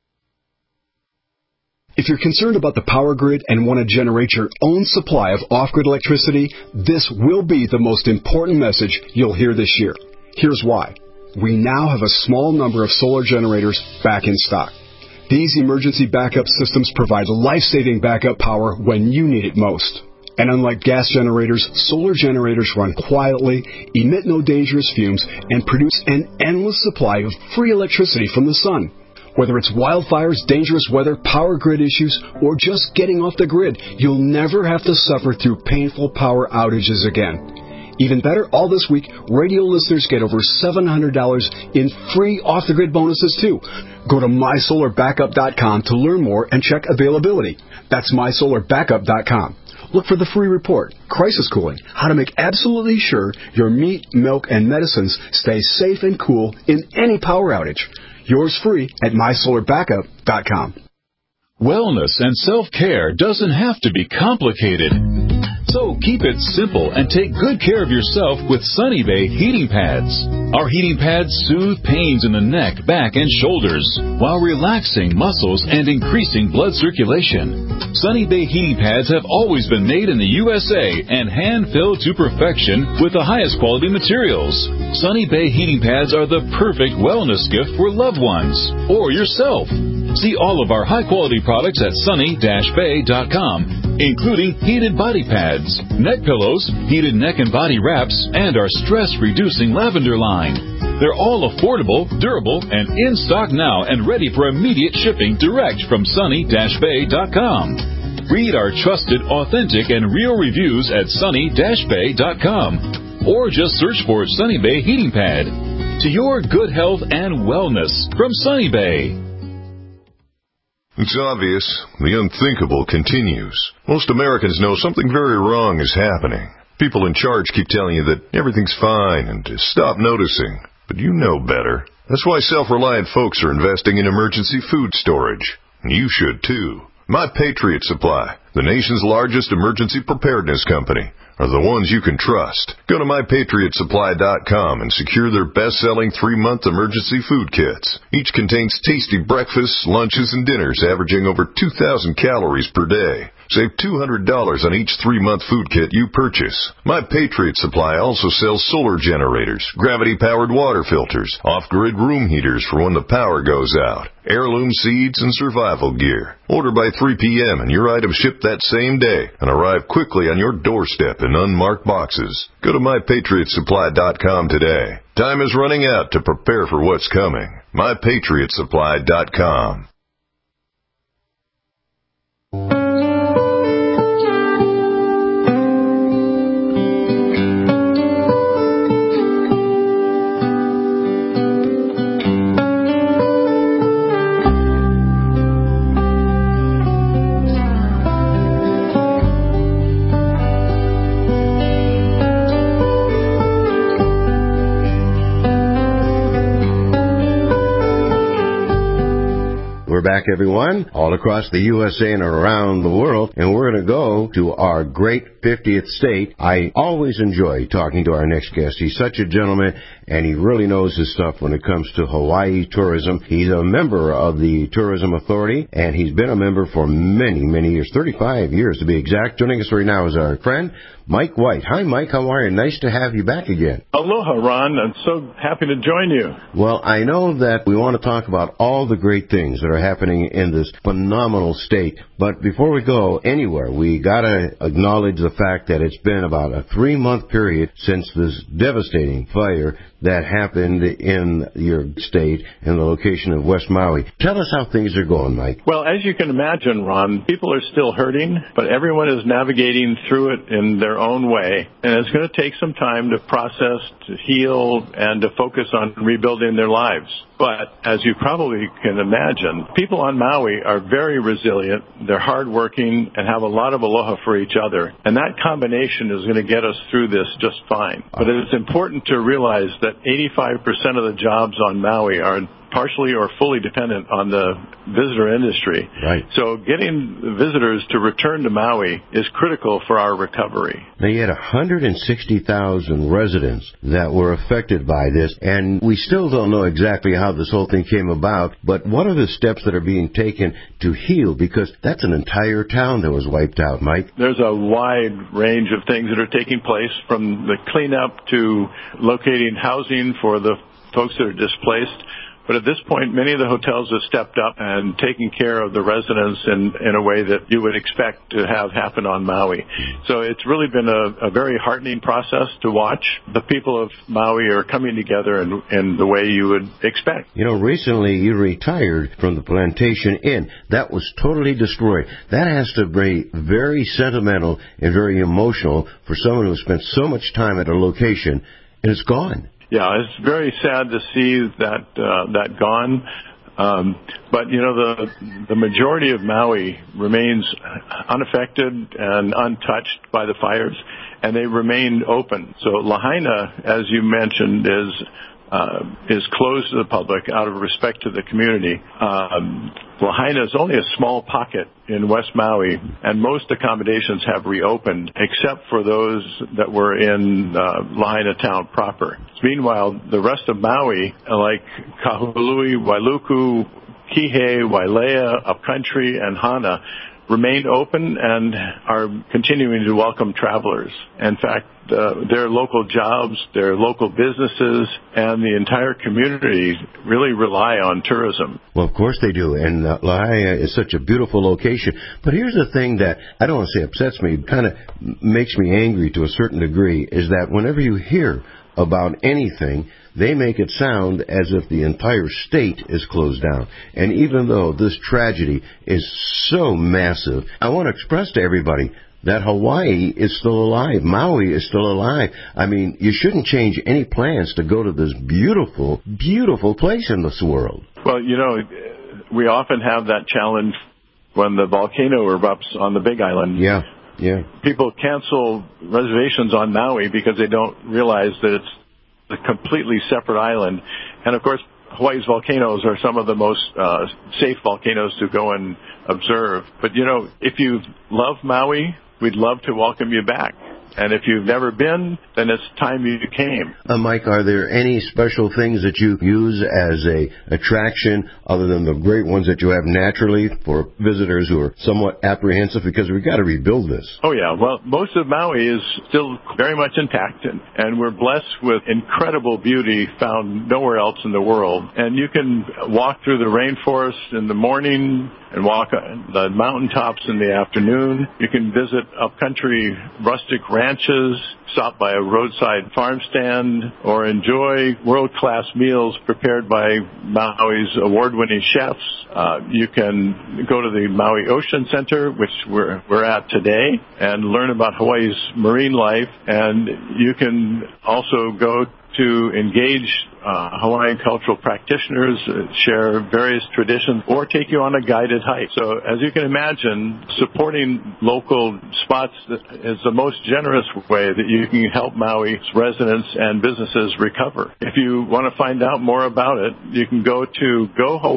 U: If you're concerned about the power grid and want to generate your own supply of off-grid electricity, this will be the most important message you'll hear this year. Here's why. We now have a small number of solar generators back in stock. These emergency backup systems provide life-saving backup power when you need it most. And unlike gas generators, solar generators run quietly, emit no dangerous fumes, and produce an endless supply of free electricity from the sun. Whether it's wildfires, dangerous weather, power grid issues, or just getting off the grid, you'll never have to suffer through painful power outages again. Even better, all this week, radio listeners get over $700 in free off-the-grid bonuses, too. Go to mysolarbackup.com to learn more and check availability. That's mysolarbackup.com. Look for the free report, Crisis Cooling, how to make absolutely sure your meat, milk, and medicines stay safe and cool in any power outage. Yours free at mysolarbackup.com.
V: Wellness and self-care doesn't have to be complicated. So keep it simple and take good care of yourself with Sunny Bay heating pads. Our heating pads soothe pains in the neck, back, and shoulders while relaxing muscles and increasing blood circulation. Sunny Bay heating pads have always been made in the USA and hand-filled to perfection with the highest quality materials. Sunny Bay heating pads are the perfect wellness gift for loved ones or yourself. See all of our high-quality products at sunny-bay.com, including heated body pads, neck pillows, heated neck and body wraps, and our stress-reducing lavender line. They're all affordable, durable, and in stock now and ready for immediate shipping direct from sunny-bay.com. Read our trusted, authentic, and real reviews at sunny-bay.com, or just search for Sunny Bay Heating Pad. To your good health and wellness from Sunny Bay.
W: It's obvious. The unthinkable continues. Most Americans know something very wrong is happening. People in charge keep telling you that everything's fine and to stop noticing. But you know better. That's why self-reliant folks are investing in emergency food storage. And you should too. My Patriot Supply, the nation's largest emergency preparedness company, are the ones you can trust. Go to mypatriotsupply.com and secure their best-selling 3-month emergency food kits. Each contains tasty breakfasts, lunches, and dinners averaging over 2,000 calories per day. Save $200 on each 3-month food kit you purchase. My Patriot Supply also sells solar generators, gravity-powered water filters, off-grid room heaters for when the power goes out, heirloom seeds, and survival gear. Order by 3 p.m. and your items ship that same day and arrive quickly on your doorstep in unmarked boxes. Go to mypatriotsupply.com today. Time is running out to prepare for what's coming. mypatriotsupply.com.
B: We're back, everyone, all across the USA and around the world, and we're going to go to our great 50th state. I always enjoy talking to our next guest. He's such a gentleman, and he really knows his stuff when it comes to Hawaii tourism. He's a member of the Tourism Authority, and he's been a member for many, many years, 35 years to be exact. Joining us right now is our friend, Mike White. Hi, Mike. How are you? Nice to have you back again.
X: Aloha, Ron. I'm so happy to join you.
B: Well, I know that we want to talk about all the great things that are happening in this phenomenal state. But before we go anywhere, we got to acknowledge the fact that it's been about a 3-month period since this devastating fire that happened in your state and the location of West Maui. Tell us how things are going, Mike.
X: Well, as you can imagine, Ron, people are still hurting, but everyone is navigating through it in their own way. And it's going to take some time to process, to heal, and to focus on rebuilding their lives. But as you probably can imagine, people on Maui are very resilient, they're hardworking, and have a lot of aloha for each other. And that combination is going to get us through this just fine. But it's important to realize that 85% of the jobs on Maui are partially or fully dependent on the visitor industry.
B: Right.
X: So getting visitors to return to Maui is critical for our recovery.
B: Now, you had 160,000 residents that were affected by this, and we still don't know exactly how this whole thing came about, but what are the steps that are being taken to heal? Because that's an entire town that was wiped out, Mike.
X: There's a wide range of things that are taking place, from the cleanup to locating housing for the folks that are displaced. But at this point, many of the hotels have stepped up and taken care of the residents in a way that you would expect to have happen on Maui. So it's really been a very heartening process to watch. The people of Maui are coming together in the way you would expect.
B: You know, recently you retired from the Plantation Inn. That was totally destroyed. That has to be very sentimental and very emotional for someone who spent so much time at a location, and it's gone.
X: Yeah, it's very sad to see that gone. But, you know, the majority of Maui remains unaffected and untouched by the fires, and they remain open. So Lahaina, as you mentioned, is closed to the public out of respect to the community. Lahaina is only a small pocket in West Maui, and most accommodations have reopened, except for those that were in Lahaina town proper. Meanwhile, the rest of Maui, like Kahului, Wailuku, Kihei, Wailea, Upcountry, and Hana, remain open and are continuing to welcome travelers. In fact, their local jobs, their local businesses, and the entire community really rely on tourism.
B: Well, of course they do, and Lahaina is such a beautiful location. But here's the thing that, I don't want to say upsets me, kind of makes me angry to a certain degree, is that whenever you hear about anything, they make it sound as if the entire state is closed down. And even though this tragedy is so massive, I want to express to everybody that Hawaii is still alive. Maui is still alive. I mean, you shouldn't change any plans to go to this beautiful, beautiful place in this world.
X: Well, you know, we often have that challenge when the volcano erupts on the Big Island.
B: Yeah.
X: People cancel reservations on Maui because they don't realize that it's a completely separate island. And, of course, Hawaii's volcanoes are some of the most safe volcanoes to go and observe. But, you know, if you love Maui, we'd love to welcome you back. And if you've never been, then it's time you came.
B: Mike, are there any special things that you use as a attraction other than the great ones that you have naturally for visitors who are somewhat apprehensive? Because we've got to rebuild this.
X: Oh, yeah. Well, most of Maui is still very much intact, and we're blessed with incredible beauty found nowhere else in the world. And you can walk through the rainforest in the morning and walk the mountaintops in the afternoon. You can visit upcountry rustic ranches, stop by a roadside farm stand, or enjoy world-class meals prepared by Maui's award-winning chefs. You can go to the Maui Ocean Center, which we're at today, and learn about Hawaii's marine life. And you can also go to engage Hawaiian cultural practitioners, share various traditions, or take you on a guided hike. So as you can imagine, supporting local spots is the most generous way that you can help Maui's residents and businesses recover. If you want to find out more about it, you can go to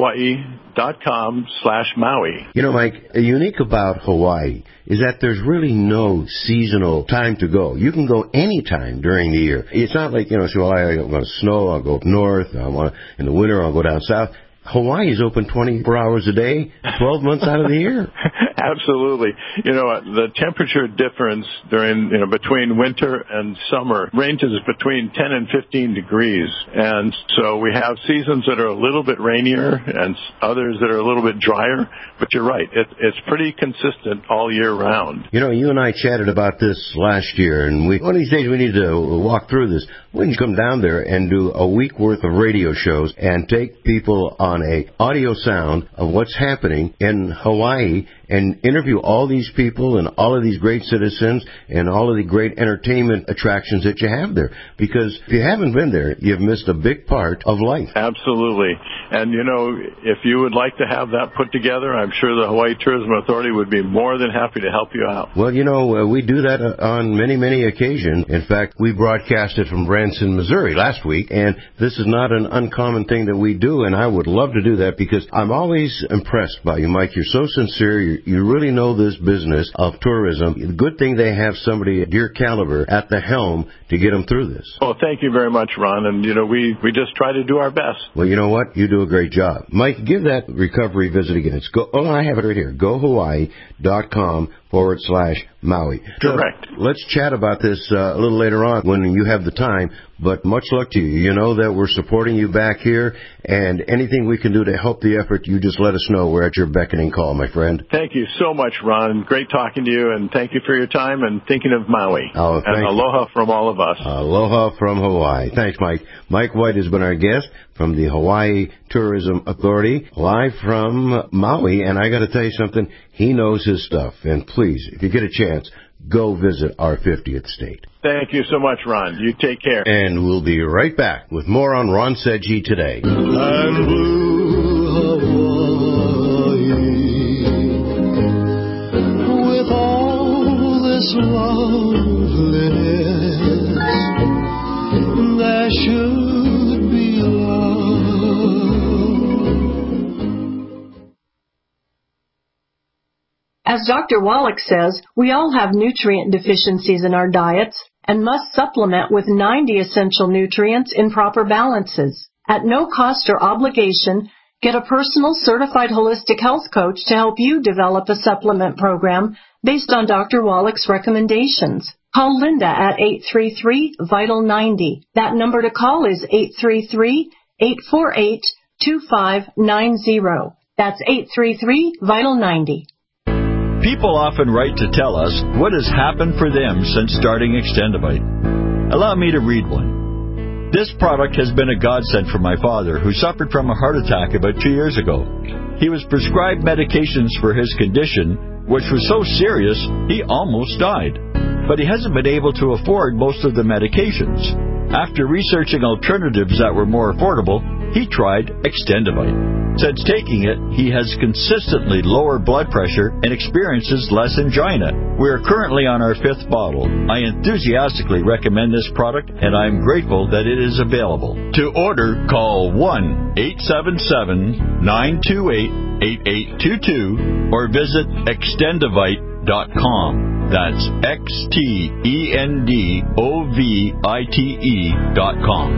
X: gohawaii.com/Maui.
B: You know, Mike, unique about Hawaii is that there's really no seasonal time to go. You can go anytime during the year. It's not like, you know, so I'm going to snow, I'll go up north, in the winter I'll go down south. Hawaii is open 24 hours a day, 12 months out of the year.
X: Absolutely. The temperature difference between winter and summer ranges between 10 and 15 degrees. And so we have seasons that are a little bit rainier and others that are a little bit drier. But you're right. It's pretty consistent all year round.
B: You and I chatted about this last year, and one of these days we need to walk through this. We can come down there and do a week worth of radio shows and take people on a audio sound of what's happening in Hawaii and interview all these people and all of these great citizens and all of the great entertainment attractions that you have there. Because if you haven't been there, you've missed a big part of life.
X: Absolutely. And, if you would like to have that put together, I'm sure the Hawaii Tourism Authority would be more than happy to help you out.
B: Well, we do that on many, many occasions. In fact, we broadcasted from Branson, Missouri last week, and this is not an uncommon thing that we do, and I would love to do that because I'm always impressed by you, Mike. You're so sincere. You really know this business of tourism. The good thing they have somebody at your caliber at the helm to get them through this.
X: Well, thank you very much, Ron, and, we just try to do our best.
B: Well, you know what? You do a great job. Mike, give that recovery visit again. It's I have it right here. GoHawaii.com/Maui.
X: Correct.
B: Let's chat about this a little later on when you have the time, but much luck to you. You know that we're supporting you back here, and anything we can do to help the effort, you just let us know. We're at your beckoning call, my friend.
X: Thank you so much, Ron. Great talking to you, and thank you for your time and thinking of Maui.
B: Oh,
X: and aloha from all of us.
B: Aloha from Hawaii. Thanks, Mike. Mike White has been our guest from the Hawaii Tourism Authority, live from Maui, and I got to tell you something, he knows his stuff, and please, if you get a chance, go visit our 50th state.
X: Thank you so much, Ron. You take care.
B: And we'll be right back with more on Ron Seggi Today.
A: And blue Hawaii, with all this loveliness, there should be love.
D: As Dr. Wallach says, we all have nutrient deficiencies in our diets and must supplement with 90 essential nutrients in proper balances. At no cost or obligation, get a personal certified holistic health coach to help you develop a supplement program based on Dr. Wallach's recommendations. Call Linda at 833-VITAL-90. That number to call is 833-848-2590. That's 833-VITAL-90.
E: People often write to tell us what has happened for them since starting Extendivite. Allow me to read one. This product has been a godsend for my father, who suffered from a heart attack about 2 years ago. He was prescribed medications for his condition, which was so serious he almost died. But he hasn't been able to afford most of the medications. After researching alternatives that were more affordable, he tried Extendivite. Since taking it, he has consistently lower blood pressure and experiences less angina. We are currently on our 5th bottle. I enthusiastically recommend this product, and I am grateful that it is available. To order, call 1-877-928-8822 or visit Extendivite.com. That's Extendovite.com.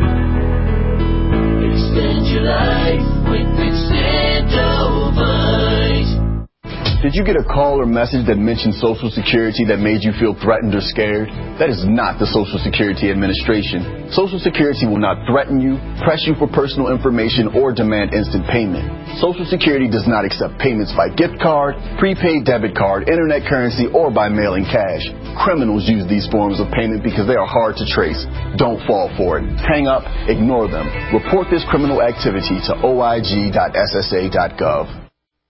A: Extend your life with Extendovite.
F: Did you get a call or message that mentioned Social Security that made you feel threatened or scared? That is not the Social Security Administration. Social Security will not threaten you, press you for personal information, or demand instant payment. Social Security does not accept payments by gift card, prepaid debit card, internet currency, or by mailing cash. Criminals use these forms of payment because they are hard to trace. Don't fall for it. Hang up, ignore them. Report this criminal activity to oig.ssa.gov.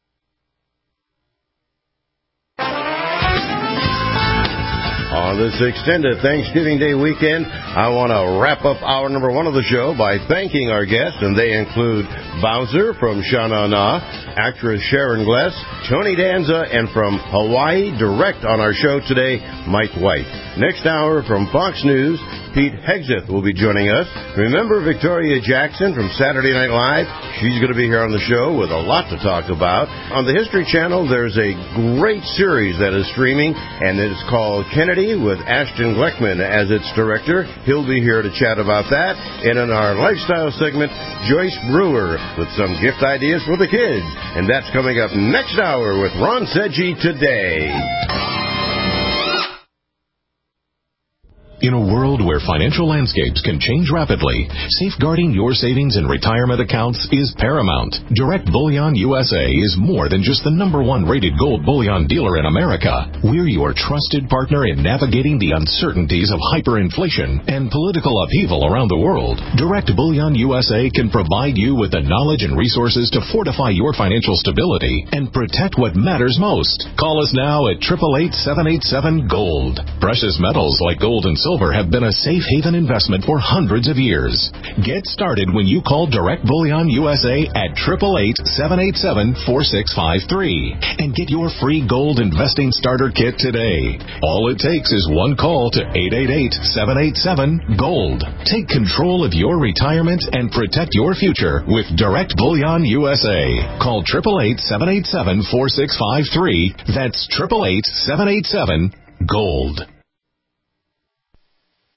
B: On this extended Thanksgiving Day weekend, I want to wrap up hour number 1 of the show by thanking our guests, and they include Bowser from Shana Na, actress Sharon Gless, Tony Danza, and from Hawaii Direct on our show today, Mike White. Next hour from Fox News, Pete Hegseth will be joining us. Remember Victoria Jackson from Saturday Night Live? She's going to be here on the show with a lot to talk about. On the History Channel, there's a great series that is streaming, and it's called Kennedy with Ashton Gleckman as its director. He'll be here to chat about that. And in our lifestyle segment, Joyce Brewer with some gift ideas for the kids. And that's coming up next hour with Ron Sedgy Today.
C: In a world where financial landscapes can change rapidly, safeguarding your savings and retirement accounts is paramount. Direct Bullion USA is more than just the #1 rated gold bullion dealer in America. We're your trusted partner in navigating the uncertainties of hyperinflation and political upheaval around the world. Direct Bullion USA can provide you with the knowledge and resources to fortify your financial stability and protect what matters most. Call us now at 888-787-GOLD. Precious metals like gold and silver have been a safe haven investment for hundreds of years. Get started when you call Direct Bullion USA at 888-787-4653 and get your free gold investing starter kit today. All it takes is one call to 888-787-GOLD. Take control of your retirement and protect your future with Direct Bullion USA. Call 888-787-4653. That's 888-787-GOLD.